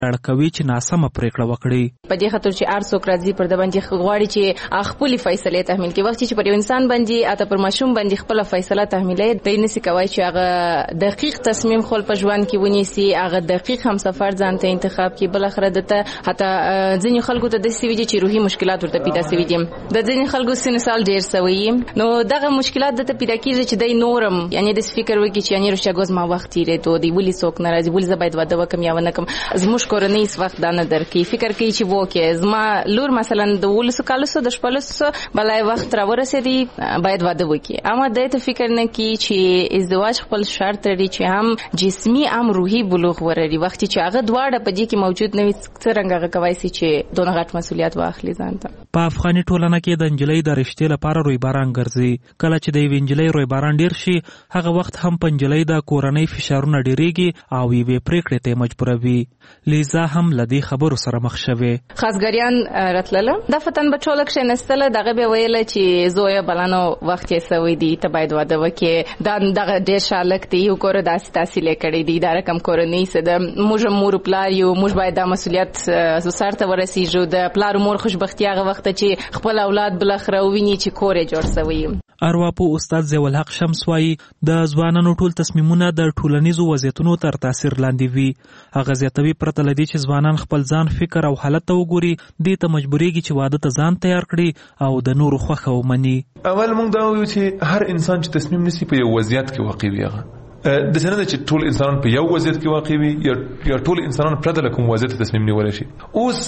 اړ کوي چې ناسمه پریکړه وکړي. په دې خاطر چې ارڅوک راځي پر د باندې غواړي چې خپل فیصله تحمیل کوي. وخت چې پر انسان باندې اته پر ماشوم باندې خپل فیصله تحمیلې د نسی کوي چې هغه دقیق تصمیم خپل په ژوند کې ونیسي، هغه دقیق هم سفر ځان ته انتخاب کې. بل اخر دته حتی ځینې خلکو ته د سوي چې روحي مشکلات ورته پیدا سوي دي. د ځینې خلکو سن سال ډیر سوي، نو دغه مشکلات دته پیدا کیږي چې د نورم یعنی د فکر وکړي چې یعنی رښتیا ما وخت یې ته دی ولې څوک ناراضي، ولې زه باید واده وکم یا ونه کوم. زموږ کورنۍ اس وخت دا نه درکې فکر کوي چې وکه زما لور مثلا د 12 کالو د 15 بلای وخت را ورسېدي باید واده وکړي. اما د ته فکر نه کی چې ازدواج خپل شرط لري چې هم جسمي هم روحي بلوغ ورري. وخت چې هغه دواړه په دې کې موجود نه وي څنګه هغه کوي چې دونه غټ مسولیت واخلي ځان ته. په افغاني ټولنه کې د انجلۍ د رشتې لپاره روی باران ګرځي. کله چې د انجلۍ روی باران ډیر شي هغه وخت هم پنجلۍ د کورنۍ فشارونه ډیریږي او یې پریکړې ته مجبوروي. لیزا هم لدی خبرو سره مخ شوه. خاصګریان راتلله د فتن بچولک شنستله دغه به ویل چې زویا بلانو وخت یې سوي دي ته باید واده وکې. دا دغه ډیر شالک دی یو کور داسې تحصیل کړي دي دا رقم کورنۍ سره د موږ مور پلار یو موږ باید د مسولیت سره ورسیږو. د پلار مور خوشبختی هغه وخت چې خپل اولاد بل خره ویني چې کور جوړ سوي. ارواپو استاد ضیاءالحق شمس وايي د ځوانانو ټول تصمیمونه د ټولنیزو وضعیتونو تر تاثیر لاندې وي. هغه زیاتوي پرته لدی چې ځوانان خپل ځان فکر او حالت ته وګوري دې ته مجبورېږي چې واده ته ځان تیار کړي او د نورو خوښه ومني. اول موږ دا وایو چې هر انسان چې تصمیم نیسي په یو وضعیت کې واقع وي. هغه د څه نه ده چې ټول انسانان په یو وضعیت کې واقع وي یا ټول انسانان پرته له کوم وضعیت تصمیم نیولی شي. اوس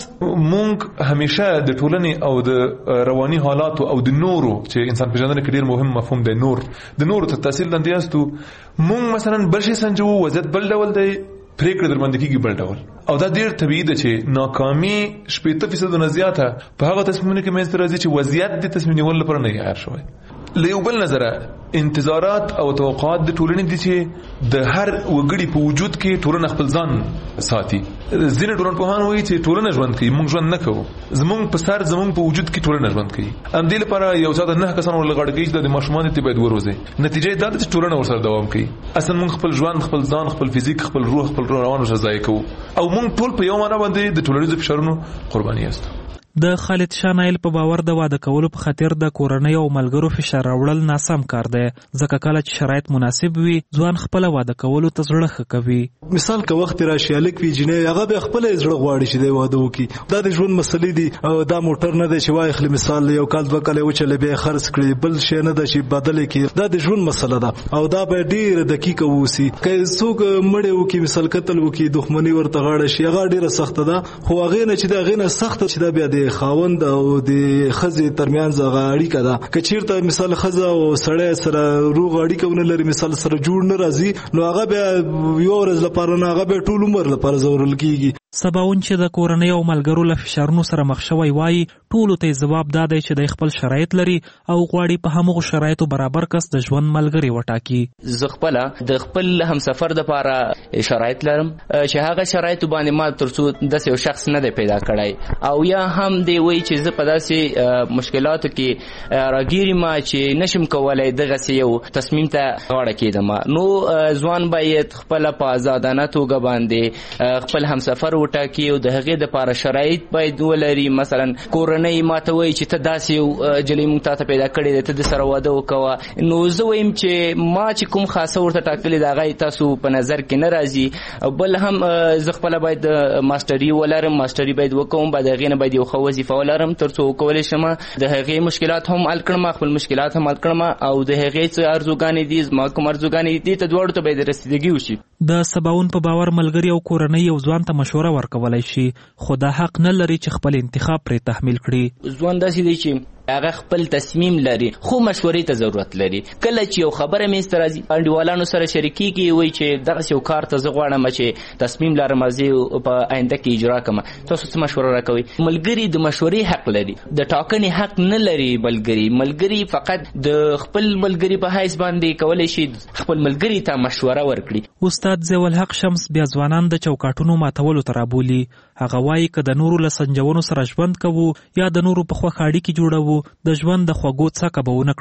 موږ همیشه د ټولنې او د رواني حالاتو او د نورو چې انسان پیژندنه کې ډیر مهم مفهوم دی د نورو تر تاثیر لاندې یاستو. موږ مثلا بل شي سنجو وضعیت بل ډول دی پریکړه در باندې کیږي بل ډول او دا ډیر طبیعي ده چې ناکامي 80% نه زیاته په هغه تصمیمونه کې منځ ته راځي چې وضعیت د تصمیم نیول لپاره نه یار شوی. له یو بل نظره انتظارات او توقعات د ټولنې دي چې د هر وګړي په وجود کې ټولنه خپل ځان ساتي. ځینې ټولنپوهان وایي چې ټولنه ژوند کوي موږ ژوند نه کوو. زموږ په سر زموږ په وجود کې ټولنه ژوند کوي. همدې لپاره یو څه د 9 کسانو ولغړ کوي چې د ماشومان ته باید وروزي. نتیجه دا ده چې ټولنه ورسره دوام کوي. اصلا موږ خپل ژوند خپل ځان خپل فزیک خپل روح خپل روان ورځای کوو او موږ ټول په یو معنا باندې د ټولنیزو فشارونو قرباني یاستو. د خالد شاه نایل په باور د واده کولو په خاطر د کورنۍ او ملګرو فشار راوړل ناسم کار دی ځکه کله چې شرایط مناسب وي ځوان خپل واده کولو ته زړه ښه کوي. مثال که وخت راشي الک وی جنې هغه به خپل زړه غواړي چې د واده وکړي. دا د ژوند مسلې دي او دا موټر نه دی چې وای خل مثال یو کال دوه کال وچلې به خرڅ کړي بل شي نه دی چې بدل کړي. دا د ژوند مسله ده او دا به ډیر دقیق ووسی. که څوک مړ وکړي مثال قتل وکړي دښمنی ورته غاړه شي هغه ډیره سخت ده خو هغه نه چې دا غینه سخت چې دا بیا د خاوند او د خزې ترمیانځ هغه اړیکه ده. که چیرته مثال خزه او سړی سره روغ اړیکه ونه لري مثال سره جوړ نه راځي نو هغه بیا یو ورځ لپاره نه هغه به ټول عمر لپاره ضرورل کیږي. سباون چې د کورنۍ او ملګرو له فشارونو سره مخ شوی وای ټولو ته جواب دادی چې د خپل شرایط لري او غواړي په همغو شرایطو برابر کس د ژوند ملګری وټاکي. زه خپل د خپل همسفر د لپاره شرایط لرم چې هغه شرایط باندې ما ترڅو د یو شخص نه دی پیدا کړی او یا هم دی وای چې زه په داسې مشکلاتو کې راګیرم چې نشم کولای دغه یو تصمیم ته غاړه کېدم. نو ځوان باید خپل په آزادانه توګه باندې خپل همسفر وټاکي او د هغې دپاره شرایط باید ولري. مثلا کورنۍ ماته وایي چې ته داسې یو جلۍ موږ تا ته پیدا کړې ده ته د سره واده وکوه نو زه وایم چې ما چې کوم خاصه ورته ټاکلې ده هغه تاسو په نظر کې نه راځي. بل هم زه خپله باید ماسټري ولرم ماسټري باید وکوم بعد هغې نه باید یو ښه وظیفه ولرم تر څو وکولی شم د هغې مشکلات هم حل کړم خپل مشکلات هم حل کړم او د هغې څه ارزوګانې دي زما کوم ارزوګانې دي ته دواړو ته باید رسیدګي وشي. د سباون په باور ملګري او کورنۍ یو ځوان ته مشوره ورکولای شي خو دا حق نه لري چې خپل انتخاب پرې تحمیل کړي. ځوان داسې دی چې هغه خپل تصمیم لري خو مشورې ته ضرورت لري. کله چې یو خبره منځ ته راځي انډیوالانو سره شریکېږي وایي چې دغسې یو کار ته زه غواړم چې تصمیم لرم زه په آینده کې اجرا کړم تاسو څه مشوره راکوئ. ملګري د مشورې حق لري د ټاکنې حق نه لري. ملګري فقط د خپل ملګري په حیث باندې کولی شي خپل ملګري ته مشوره ورکړي. استاد ضیاءالحق شمس بیا ځوانان د چوکاټونو ماتولو ته رابولي. هغه وایي که د نورو له سنجونو سره ژوند کوو یا د نورو په خوښه اړیکې جوړوو د ژوند د خوږو څکه به ونه کړو.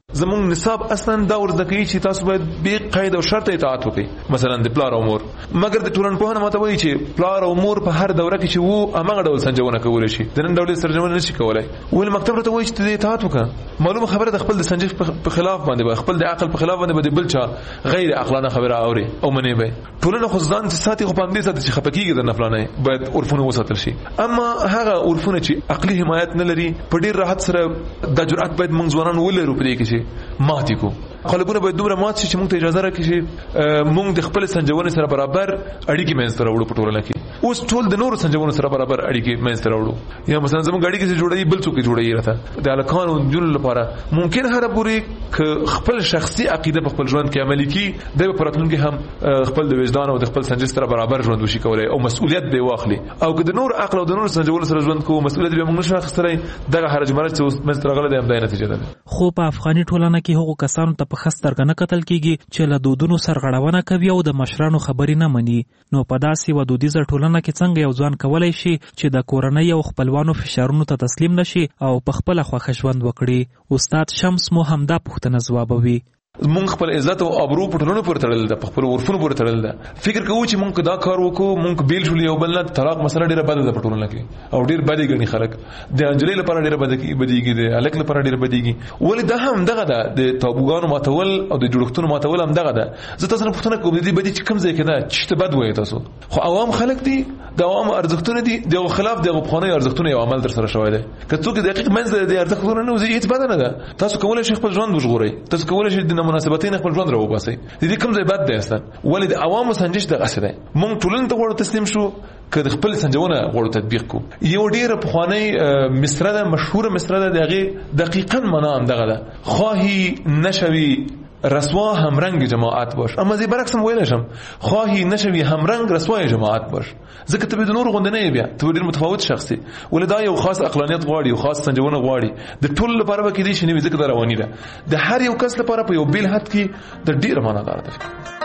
زموږ نصاب اصلا دا ورزده کوي چې تاسو باید به قاعده او شرط اطاعت وکړئ، مثلا د پلار او مور. مګر د ټولنپوهنه ماته وایي چې پلار او مور په هر دوره کې چې وو هغه ډول سنجونه کولی شي، د نن ډول سنجونه نشي کولای. ول مکتب ته وایي چې د اطاعت وکړه. معلومه خبره د خپل د سنجش په خلاف باندې، خپل د عقل په خلاف باندې بل چا غیر عقلانه خبره اوري او منی به ټولنه خو ځان ساتي خو باندې ساتي چې خپکیږي د نفلانه باید عرفونه وساتل شي. اما هغه عرفونه چې عقلي حمایت نه لري په ډیر راحت سره د جرأت باید موږ ځوانان ولرو په دې کې چې ماتي کو خلکونه باید دومره مات شي چې موږ ته اجازه راکړي چې موږ د خپل سنجونې سره برابر اړیکې منځ ته راوړو په ټولنه کې. اوس ټول د نورو سنجونو سره برابر اړیکې منځ ته راوړو. یا مثلا زموږ اړیکې چې جوړوي بل څوک جوړوي راته د الکانو جون لپاره ممکن هر پوری خپل شخصي عقیده په خپل ژوند کې عملي کی د پراتلونکو هم خپل د وجدان او د خپل سنجش سره برابر ژوند وشي کولای او مسؤلیت به واخلي. او که د نور عقل او د نور سنجونو سره ژوند کوو مسؤلیت به موږ نشو اخیستلای. دغه حرج مرج چې منځ ته راغله د همدای نتیجه ده. خو په افغاني ټولنه کې هغو کسانو ته په خسترګنه کتل کیږي چې له دودونو سرغړونه کوي او د مشرانو خبرې نه مني. نو په داسې و دودیزه ټولنه کې څنګه یو ځوان کولای شي چې د کورنۍ او خپلوانو فشارونو ته تسلیم نشي او په خپل خوښه ژوند وکړي؟ استاد شمس مو همدا پوښتنه ځوابوي. مونږ خپل عزت او ابرو په ټولنو پورې تړل ده، په خپل عرفونو پورې تړل ده. فکر کوو چې مونږ دا کار وکړو مونږ بیل شو یو بل نه. طلاق مسله ډیره بده ده په ټولنه کې او ډیر بدی ګڼي خلک. د انجلۍ لپاره ډیره بدیږي، د الک لپاره ډیره بدیږي. ولې دا هم دغه ده د تابوګانو ماتول او د جوړښتونو ماتول هم دغه ده. زه تاسو نه پوښتنه کوم دي بدی چې کوم ځای کې ده چې ته بد وایې تاسو خو عوام خلک دي، د عوام ارزښتونه دي د خلاف د غوښنې ارزښتونه یو عمل در سره شوی دی. که څوک دقیق منځ د ارزښتونه نه وزي هیڅ بد نه ده. تاسو کولای شئ خپل ژوند وژغورئ، تاسو کولای شئ د مناسبتونو خپل ژوند راو باسي. د دې کوم ځای بد دی اصلا. ولې د عوامو سنجش دغه څه دی. مونږ ټولنه ته غوړو تسلیم شو که د خپل سنجونه غوړو تطبیق کو. یو ډیره پخوانی مصره ده، مشهور مصره ده، دغه دقیقاً معنا هم دغه ده: خواهی نشوی رسوا همرنگ جماعت باش. اما زی برعکس هم ویلشم خواهی نشوی همرنگ رسوای جماعت باش. ځکه ته به د نور غونډه نه بیا ته ډیر متفاوت شخصي. ولدا یو خاص عقلانیت غواړي او خاص سنجونه غواړي. د ټول لپاره به کې دي شنو ځکه دا رواني ده. د هر یو کس لپاره په یو بیل حد کې د ډیر معنا دار ده.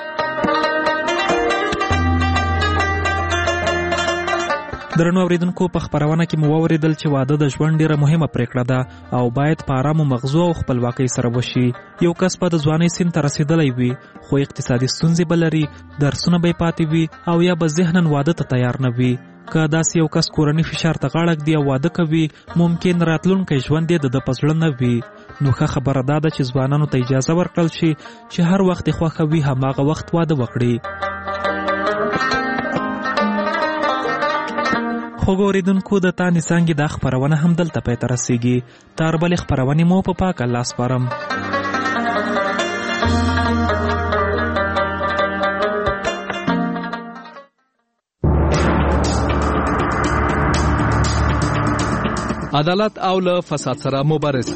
درنو اوریدونکو، په خبرونه کې مو اوریدل چې واده د ژوند ډیره مهمه پریکړه ده او باید په آرام مغزو او خپلواکۍ سره وشي. یو کس په د ځوانۍ سن ته رسیدلی وي خو اقتصادي ستونزې به لري، درسونه به پاتې وي او یا به ذهناً واده ته تیار نه وي. که داسې یو کس کورني فشار ته غاړه ږدي او واده کوي ممکن راتلونکی ژوند یې د په زړه نه وي. نو ښه خبره دا ده چې ځوانانو ته اجازه ورکړل شي چې هر وخت یې خوښه وي هماغه وخت واده وکړي. خو ګوریدونکو، د تانې څانګې دا خپرونه هم دلته پای ته رسیږي. تر بلې خپرونې مو په پاک الله سپارم. عدالت او له فساد سره مبارزه.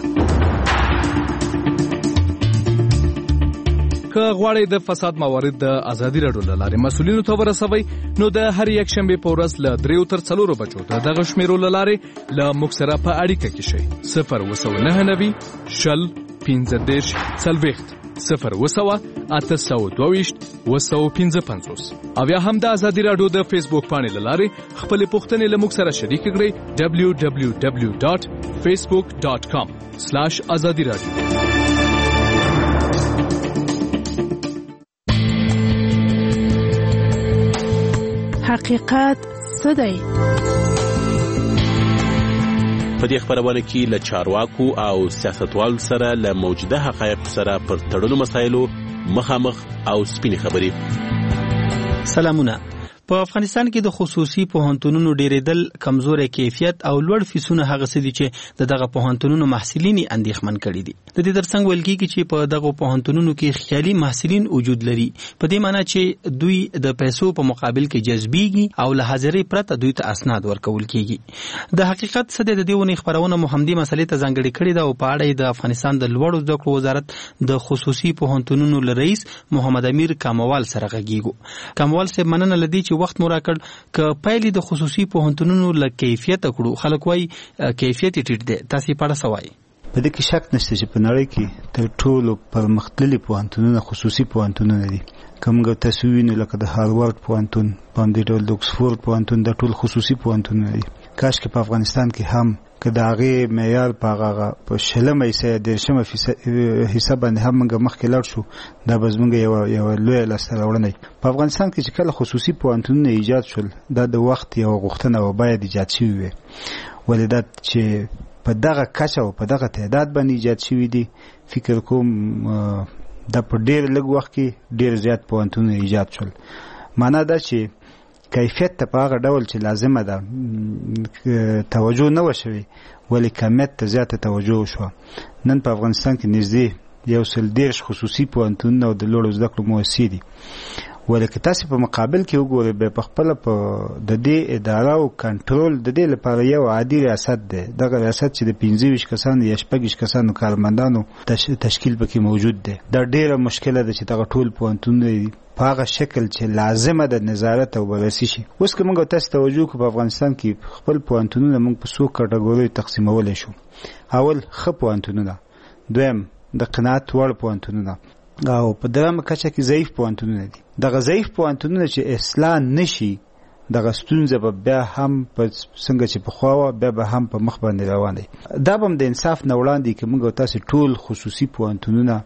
که غواړئ د فساد موارد د ازادي راډیو له لارې مسؤلینو ته ورسوئ نو د هر یک شنبې په ورځ له 3 تر 4 بجو د دغه شمیرو له لارې له موږ سره په اړیکه کې شئ. 029 شل 15 40 0 822 255 او یا هم د ازادي راډیو د فیسبوک پاڼې له لارې خپل پوښتنې له موږ سره شریک کړئ. www.facebook.com/azadi-radio. حقیقت څه دی؟ په دې خبرونه کې له چارواکو او سیاستوالو سره له موجوده حقایقو سره پر تړلو مسایلو مخامخ او سپینې خبرې. سلامونه. په افغانستان کې د خصوصي پوهنتونونو ډیرېدل، کمزوري کیفیت او لوړ فیسونه هغه څه دي چې دغه پوهنتونونو محصلین اندېښمن کړي دي. د دې ترڅنګ ویل کېږي چې په دغه پوهنتونونو کې خیالي محصلین وجود لري، په دې معنی چې دوی د پیسو په مقابل کې جذبيږي او له حاضرۍ پرته دوی ته اسناد ورکول کېږي. د حقیقت څه د دېونی خبرونه محمدي مسلې ته ځانګړي کړي دا او په اړه د افغانستان د لوړو زده کړو وزارت د خصوصي پوهنتونونو رئیس محمد امیر کاموال سره غږیږو. کاموال صاحب، مننه لدی چې وخت مو راکړ. ک پایلې د خصوصي پوهنتونونو له کیفیت کړو، خلک وایي کیفیت ټیټ دی، تاسو په اړه څه وایي؟ په دې کې شک نشته چې په نړۍ کې تر ټولو پرمختللي پوهنتونونه خصوصي پوهنتونونه دي. کومګه تاسو وینئ لکه د هاروارد پوهنتون، باندې ډول د اکسفورد پوهنتون، د ټول خصوصي پوهنتونونه دي. کاش کې په افغانستان کې هم که د هغې معیار په هغه په 10% حصه باندې هم موږ مخکې لاړ شو، دا به زموږ یوه لویه لاسته راوړنه وي. په افغانستان کې چې کله خصوصي پوهنتونونه ایجاد شول، دا د وخت یوه غوښتنه و، باید ایجاد شوي وي. ولې دا چې په دغه کچه او په دغه تعداد باندې ایجاد شوي دي، فکر کوم دا په ډېر لږ وخت کې ډېر زیات پوهنتونونه ایجاد شول. معنا دا چې کیفیت ته په هغه ډول چې لازمه ده توجه نه وشوي، ولې کمیت ته زیاته توجه وشوه. نن په افغانستان کې نږدې 130 خصوصي پوهنتونونه او د لوړو زده کړو مؤسسې دي. ولې که تاسې په مقابل کې وګورئ، بیا په خپله په د دې اداره او کنټرول د دې لپاره یو عادي ریاست دی. دغه ریاست چې د 25 کسانو یا 26 کسانو کارمندانو تشکیل پکې موجود دی. دا ډېره مشکله ده چې دغه ټول پوهنتونونه په هغه شکل چې لازمه ده نظارت او بررسي شي. اوس که موږ تاسو توجه کړو، په افغانستان کې خپل پوهنتونونه موږ په څو کټګوریو تقسیمولی شو. اول ښه پوهنتونونه، دویم د قناعت وړ پوهنتونونه، او په درېیمه کچه کې ضعیف پوهنتونونه دي. دغه ضعیف پوهنتونونه چې اصلاح نشي، دغه ستونزه به بیا هم په څنګه چې پخوا وه بیا به هم په مخ باندې روان دی. دا به هم د انصاف نه وړاندې که موږ تاسې ټول خصوصي پوهنتونونه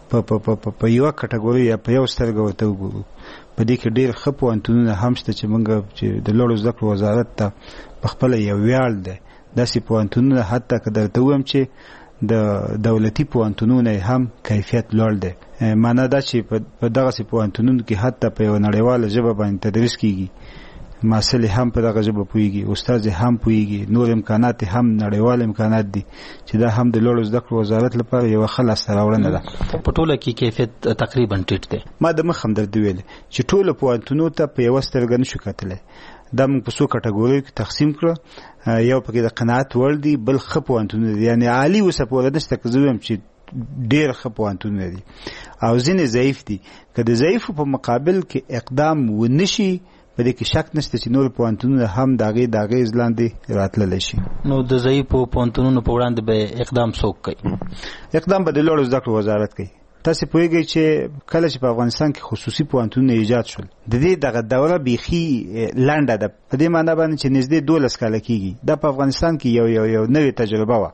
په یوه کټګوري یا په یو سترګه ورته وګورو، په دې کې ډېر ښه پوهنتونونه هم شته چې موږ چې د لوړو زده کړو وزارت ته په خپله یو ویاړ دی. داسې پوهنتونونه حتی که درته ووایم چې د دولتي پوهنتونونه هم کیفیت لوړ دی. معنا دا چې په دغسې پوهنتونونو کې حتی په یوه نړیواله ژبه باندې تدریس کیږي، محصل هم په دغه ژبه پوهیږي، استاد هم پوهیږي، نور امکانات هم نړیوال امکانات دي چې دا هم د لوړو زده کړو وزارت لپاره یوه ښه لاسته راوړنه ده. په ټوله کې کیفیت تقریبا ټیټ دی. ما د مخ هم درته ویلې چې ټولو پوهنتونو ته په یوه سترګه نشو کتلی. دا موږ په څو کټګوریو کې تقسیم کړه. یو پکې د قناعت وړ دي، بل ښه پوهنتونونه دي، یعنې عالي اوسه پوره نشته که زه ویم چې ډېر ښه پوهنتونونه دي، او ځینې ضعیف دي. که د ضعیفو په مقابل کې اقدام ونه شي، په دې کې شک نشته چې نور پوهنتونونه هم د هغې د اغېز لاندې راتللی شي. نو د ضعیفو پوهنتونونو په وړاندې به اقدام څوک کوي؟ اقدام به د لوړو زده کړو وزارت کوي. تاسې پوهېږئ چې کله چې په افغانستان کې خصوصي پوهنتونونه ایجاد شول، د دې دغه دوره بیخي لنډه ده، په دې معنا باندې چې نږدې 12 کاله کېږي. دا په افغانستان کې یو نوې تجربه وه.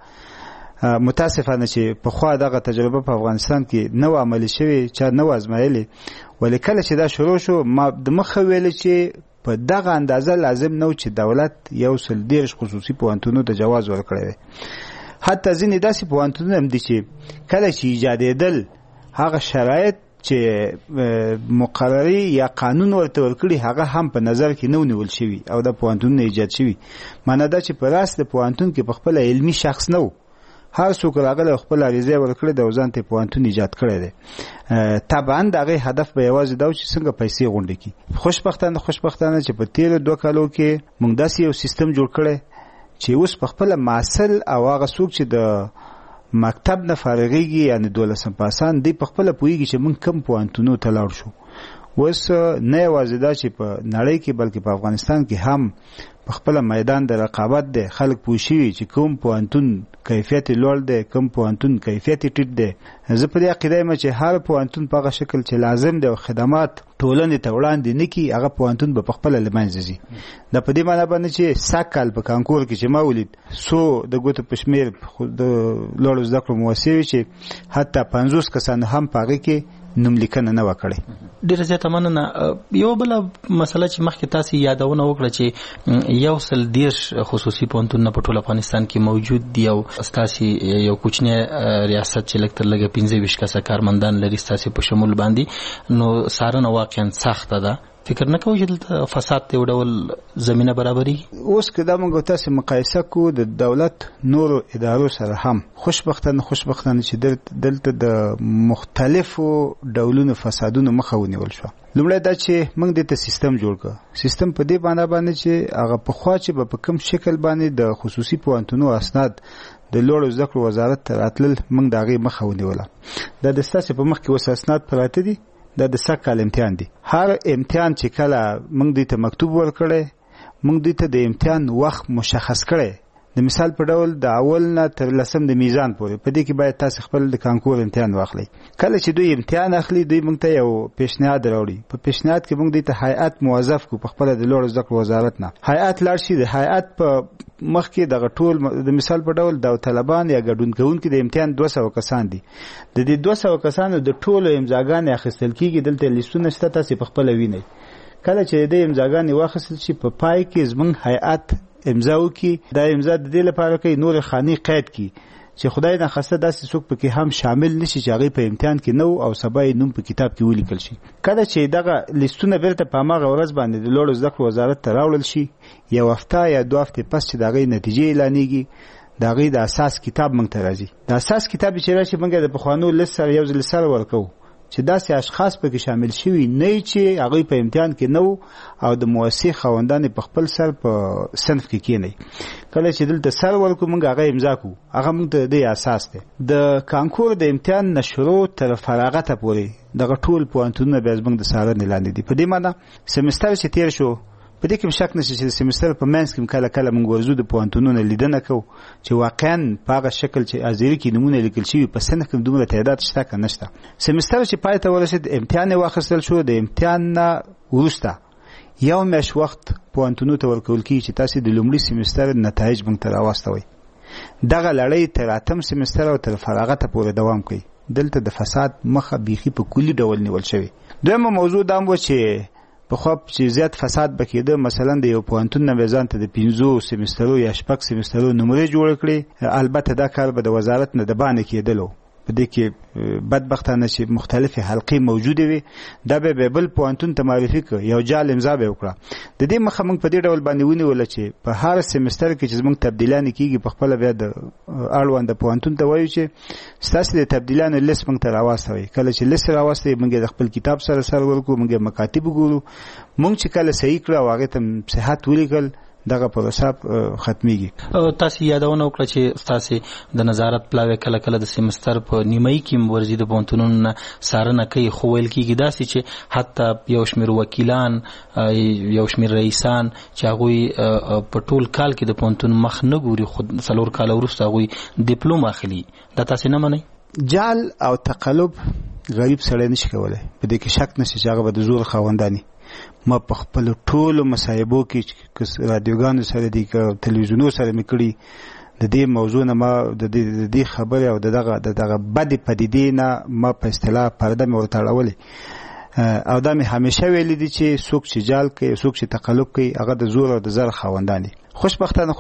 متاسفانه چې پخوا دغه تجربه په افغانستان کې نه و عملي شوې، چا نه و ازمایلې. ولې کله چې دا شروع شو، ما د مخه ویلې چې په دغه اندازه لازم نه و چې دولت 130 خصوصي پوهنتونونو ته جواز ورکړی وي. حتی ځینې داسې پوهنتونونه هم دي چې کله چې ایجادېدل، هغه شرایط چې مقرري یا قانون ورته ورکړي هغه هم په نظر کې نه ونیول شوي او د پوهنتونونه ایجاد شوي. معنا دا چې په راست د پوهنتون کې په خپله علمي شخص نه و، هر څوک راغلی خپل عریضه ورکړې ده او ځان ته پوهنتون ایجاد کړی دی. طبعا د هغې هدف به یوازې دا و چې څنګه پیسې غونډې کړي. خوشبختانه چې په تېرو 2 کالو کې موږ داسې یو سیستم جوړ کړی چې اوس په خپله محصل او هغه څوک چې د مکتب نه فارغېږي، یعنې 12 پاسان، دی په خپله پوهېږي چې موږ کوم پوهنتونو ته لاړ شو. اوس نه یوازې دا چې په نړۍ کې بلکې په افغانستان کې هم په خپله میدان د رقابت دی. خلک پوه شوي چې کوم پوهنتون کیفیت لوړ دی، کوم پوهنتون کیفیت ټیټ دی. زه په دې عقیده یم چې هر پوهنتون په هغه شکل چې لازم دی او خدمات ټولنې ته وړاندې نه کړي، هغه پوهنتون به په خپله له منځه ځي. دا په دې معنا باندې چې سږ کال په کانکور کې چې ما ولید، څو د ګوتو په شمېر د لوړو زده کړو مؤسسې وي چې حتی 50 کسانو هم په هغې کې نوم لیکنه نه وه کړې. ډېره زیاته مننه. یوه بله مسله چې مخکې تاسې یادونه وکړه چې 130 خصوصي پوهنتونونه په ټول افغانستان کې موجود دي او ستاسې یو کوچنی ریاست چې لږ تر لږه 25 کسه کارمندان لري ستاسې په شمول باندې، نو څارنه واقعا سخته ده. فکر نه کوئ چې دلته فساد ته یو ډول زمینه برابرېږي؟ اوس که دا موږ تاسې مقایسه کوو د دولت نورو ادارو سره هم، خوشبختانه چې دلته د مختلفو ډولونو فسادونو مخه ونیول شوه. لومړی دا چې موږ دې ته سیستم جوړ کړ. سیستم په دې معنا باندې چې هغه پخوا چې به په کوم شکل باندې د خصوصي پوهنتونو اسناد د لوړو زده کړو وزارت ته راتلل، موږ د هغې مخه ونیوله. دا د ستاسې په مخ کې اوس اسناد پراته دي. دا د سږ کال امتحان دی. هر امتحان چې کله موږ دوی ته مکتوب ورکړی، موږ دوی ته د امتحان وخت مشخص کړی. د مثال په ډول د اول نه تر 10 د میزان پورې، په دې کې باید تاسو خپل د کانکور امتحان واخلئ. کله چې دوی امتحان اخلي، دوی موږ ته یو پیشنهاد راوړي. په پیشنهاد کې موږ دوی ته هیئت موظف کو په خپل د لوړو زده کړو وزارت نه. هیئت لاړ شي، د هیئت په مخکې دغه ټول د مثال په ډول د طالبان یا ګډون کوونکي د امتحان 200 کسان دي. د دې 200 کسانو د ټولو امضاګانې اخیستل کیږي. دلته لیستونه شته، تاسو په خپل وینئ. کله چې د امضاګانې واخیستل شي په پای کې زمونږ هیئت امضا وکړي. دا امضا د دې لپاره کوي نور خاني قید کړي چې خدای نه خسته داسې څوک پکې هم شامل نشي چې هغه په امتحان کې نو او سبا یې نوم په کتاب کې ولیکل شي. کله چې دغه لیستونه بیرته په هغه ورځ باندې د لوړو زده کړو وزارت ته راوړل شي، یو هفته یا 2 هفتې پس چې دغه نتیجې اعلانېږي، دغه د اساس کتاب موږ ته راځي. د اساس کتاب چې راشي موږ د پخوانو لیست سره یو ځل سره ورکو چې داسې اشخاص پکې شامل شوي نه چې هغه په امتحان کې نو او د مؤسسې خوندان په خپل سر په صنف کې کېني. کله چې دلته سر ورکو موږ هغه امضا کو، هغه موږ ته د اساس ده. د کانکور د امتحان نشرو تر فراغت پورې دغه ټول پوهنتونونه به زموږ د څارنې لاندې دي. په دې معنی سمستر چې تیر شو په دې کې شک نشي چې سمستر په منځ کې کله کله موږ ورزو د پوهنتونونو لیدنه کوو چې واقعا په هغه شکل چې ازيري کې نمونه لیکل شوی په سنه کې دومره تعداد شته که نشته. سمستر چې پای ته ورسید، امتحان واخیستل شو، د امتحان وروسته یو میاشت وخت پوهنتونونو ته ورکول کیږي چې تاسو د لومړي سمستر نتایج موږ ته راوستوي. دغه لړۍ تر 8م سمستر او تر فراغت پورې دوام کوي. دلته د فساد مخه بیخي په کلی ډول نیول شوی. دویمه موضوع دا و چې په خو چې زیات فساد بکیده، مثلا د یو پوهنتون نه ځان ته د 5 سمسترو یا 6 سمسترو نمرې جوړ کړي. البته دا کار به د وزارت نه د باندې کېدلو. په دې کې بدبختانه چې مختلفه حلقې موجوده وي، دا به بل پوهنتون ته معرفي کړ، یو جال امضا به وکړه. د دې مخه موږ په دې ډول باندې ونیول چې په هر سمستر کې چې موږ تبدیلان کیږي په خپل بیا د اړوند پوهنتون ته وایو چې ستاسو د تبدیلانو لیست موږ ته راوستوي. کله چې لیست راوستي موږ د خپل کتاب سره ورکو، موږ مکاتب وګورو، موږ چې کله صحیح کړو هغه ته صحت ولیکل، دغه پروسه ختميږي. تاسو یادونه وکړه چې تاسو د نظارت پلاوی کله کله د سمستر په نیمایي کې ورزيد پونتونونه سارنه کوي، خو ویل کېږي داسې چې حتی یو شمېر وکیلان، یو شمېر رئیسان چې هغه په ټول کال کې د پونتون مخ نه ګوري، خود 4 کال وروسته هغه ډیپلوم اخلي. دا تاسو نه منئ؟ جال او تقلب غریب سره نشي کولای. په دې کې شک نشي چې هغه به د زور خوندانی. ما په خپل ټولو مصايبو کې رادیوګانو سره دي که تلویزیونو سره میکړي د دې موضوع نه، ما د دې خبره او دغه بدی پدیدې نه ما په اصطلاح پرده مې ورته اړولې. او دا مې همیشه ویلي دي چې څوک چې جال کوي، څوک چې تقلب کوي، هغه د زور او د زر خاوندان دي. خوشبختانه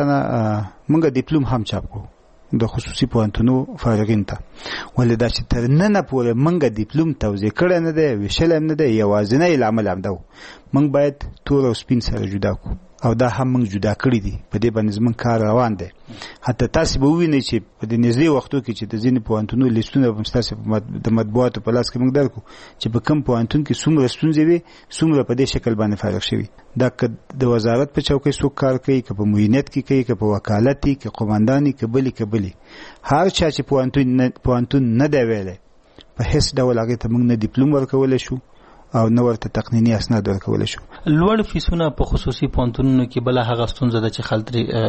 موږ ډیپلوم هم چاپ کړو د خصوصي پوهنتونو فارغین ته. ولې دا چې تر نن پورې موږ ډیپلوم توزیع کړی نه دی، ویشل هم نه دی، یوازینی عامل هم دی. موږ باید تور او سپین سره جدا کړو او دا هم موږ جدا کړی دي. په دې باندې زموږ کار روان دی. حتی تاسو به ووینئ چې په دې نږدې وختو کې چې د ځینې پوهنتونو لیستونه به تاسو د مطبوعاتو په لاس کې موږ درکو چې په کوم پوهنتون کې څومره ستونزې وي، څومره په دې شکل باندې فارغ شوي. دا که د وزارت په چوکۍ څوک کار کوي، که په معینت کې کوي، که په وکالت کې، که قومنداني، که بلی هر چا چې پوهنتون نه دی ویلی، په هیڅ ډول هغې ته موږ نه ډیپلوم ورکولی شو او نو ورته تقنینی اسناد ورکول شو. لوړ فیسونه په خصوصي پوهنتونونو کې بل هغه ستونزه ده چې خلک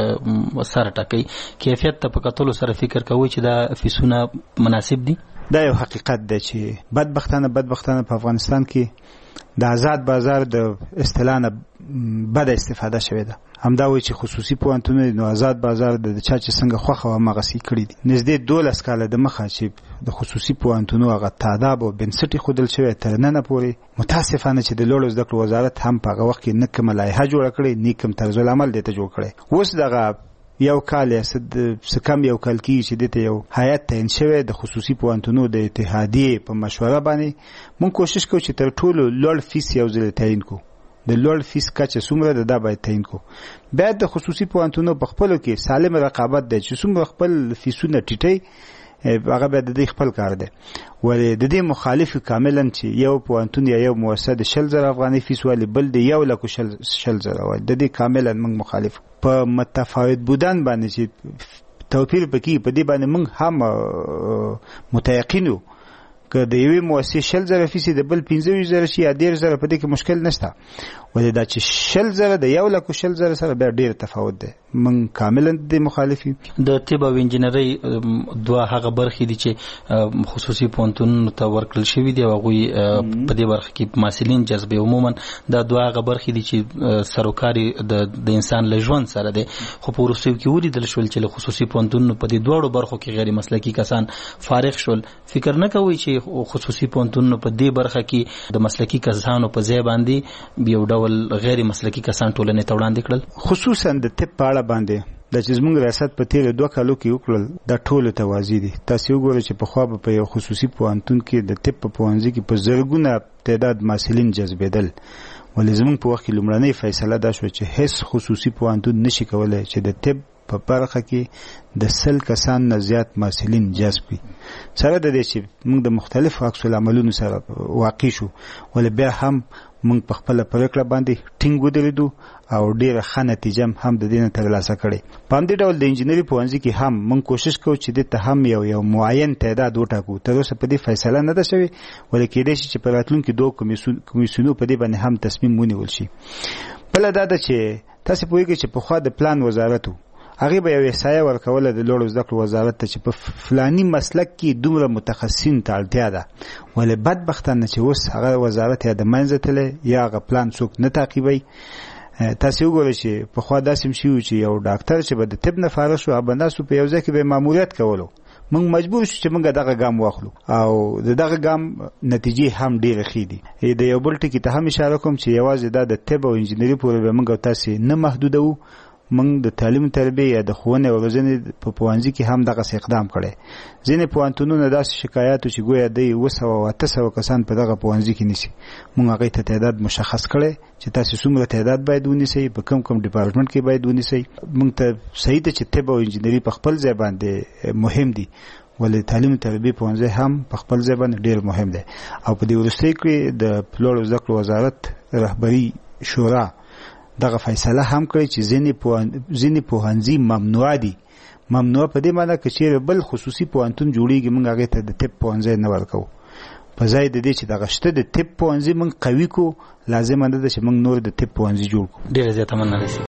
سره ټاکي. کیفیت ته په کتلو سره فکر کوي چې دا فیسونه مناسب دي. دا یو حقیقت دی چې بدبختانه په افغانستان کې د آزاد بازار د اصطلاح نه بد استفاده شوې ده. همدا وایي چې خصوصي پوهنتونونه نو آزاد بازار د چا چې څنګه خوښه و مغسي کړی دي. نږدې 12 کاله د مخه چې د خصوصي پوهنتونو هغه تعداد او بنسټي خودل شوی تر نن پورې متاسفانه چې د لوړو زده کړو وزارت هم په هغه وخت کې نه کوم لایحه جوړ کړې، نه کوم طرز العمل دته جوړ کړی. اوس دغه یو کال یا سکم یو کال کې چې دته یو هیئت تعین شوی د خصوصي پوهنتونو د اتحادیې په مشوره باندې مونږ کوشش کوو چې تر ټولو لوړ فیس یو ځل تعین کو. د لوړ فیس کچه څومره ده دا باید تعین کو. بیا د خصوصي پوهنتونو په خپلو کې سالم رقابت دی چې څومره خپل فیسونه ټیټي هغه به د دې خپل کار دی. ولې د دې مخالف کاملا چې یو پوهنتون یا یو مؤسسه د 100,000 افغاني فیس والی بل د 1,00,000 والی، د دې کاملا موږ مخالف. په متفاوت بودن باندې چې توپیر پکې په دې باندې موږ هم متيقنو که د یوې مؤسسې 100,000 فیس د بل 15,000 شي یا 10,000 په دې کې مشکل نشته. ولې دا چې 100,000 د 1,00,000 سره بیا ډیر تفاوت دی. من کاملا د مخالفي د طب او انجینرۍ دوه هغه برخې دي چې خصوصي پوهنتونونو ته ورکړل شوي دي او هغوی په دې برخه کې محصلین جذبوي. عموما دا دوه هغه برخې دي چې سروکاري د انسان له ژوند سره دی، خو په وروستیو کې ولیدل شول چې له خصوصي پوهنتونونو په دې دواړو برخو کې غیر مسلکي کسان فارغ شول. فکر نه کوئ چې خصوصي پوهنتونونو په دې برخه کې د مسلکي کسانو په ځای باندې یو ډول غیر مسلکي کسان ټولنې ته وړاندې کړل؟ خصوصا د طب په اړه باندې د چې زموږ ریاست په تیر 2 کالو کې وکړل دا ټول توازی دي. تاسو وګورئ چې په خوا په یو خصوصي پوهنتون کې د طب په پوهنځي کې په زرګونه تعداد محصلین جذبېدل، ولې زموږ په وخت کې لومړنۍ فیصله دا شو چې هیڅ خصوصي پوهنتون نشي کولای چې د طب په برخه کې د 100 کسان نه زیات محصلین جذب کړي. سره د دې چې موږ د مختلف عکس العملونو سره واقع شو، ولې بیا هم موږ په خپل پریکړه باندې ټینګ ودرېدو او ډیره ښه نتیجه هم د دې نه ترلاسه کړې. په همدې ډول د انجینري پوهنځي کې هم موږ کوشش کوو چې دې ته هم یو معین تعداد وټاکو. تر اوسه په دې فیصله نه ده شوې، ولې کېدای شي چې په راتلونکي 2 کمیسیونو په دې باندې هم تصمیم ونیول شي. بله دا ده چې تاسو پوهیږئ چې پخوا د پلان وزارت هغه به یو احصایه ورکوله د لوړو زده کړو وزارت ته چې په فلاني مسلک کې دومره متخصصین ته اړتیا ده، ولې بدبختانه چې اوس هغه وزارت یا د منځه تللی یا هغه پلان څوک نه تعقیبوي. تاسو وګورئ چې پخوا داسې شوي چې یو ډاکټر چې به د طب نه فارغ شو هغه به ناست په یو ځای کې به ماموریت کولو. موږ مجبور شو چې موږ دغه ګام واخلو او دغه ګام نتیجې هم ډېرې ښې دي. د یو بل ټکي ته هم اشاره کوم چې یوازې دا د طب او انجینري پورې به موږ تاسې نه محدودوو. موږ د تعلیم تربیه یا د ښوونې او روزنې په پوهنځي کې هم دغسې اقدام کړی. ځینې پوهنتونونه داسې شکایاتو چې ګویا دی 200 کسان په دغه پوهنځي کې نیسي، موږ هغې ته تعداد مشخص کړی چې تاسې څومره تعداد باید ونیسئ، په کوم ډپارټمنټ کې باید ونیسئ. موږ ته صحیح ده چې طب او انجینري په خپل ځای باندې مهم دي، ولې تعلیم تربیه پوهنځی هم په خپل ځای باندې ډېر مهم دی. او په دې وروستیو کې د لوړو زده کړو وزارت رهبري شورا دغه فیصله هم کړی چې ځینې پوهنځي ممنوع دي. ممنوع په دې معنی که چیرې بل خصوصي پوهنتون جوړیږي موږ هغې ته د طب پوهنځی نه ورکوو. په ځای د دې چې دغه شته د طب پوهنځي موږ قوي کړو، لازمه نه ده چې موږ نور د طب پوهنځي جوړ کړو. ډېره زیاته مننه.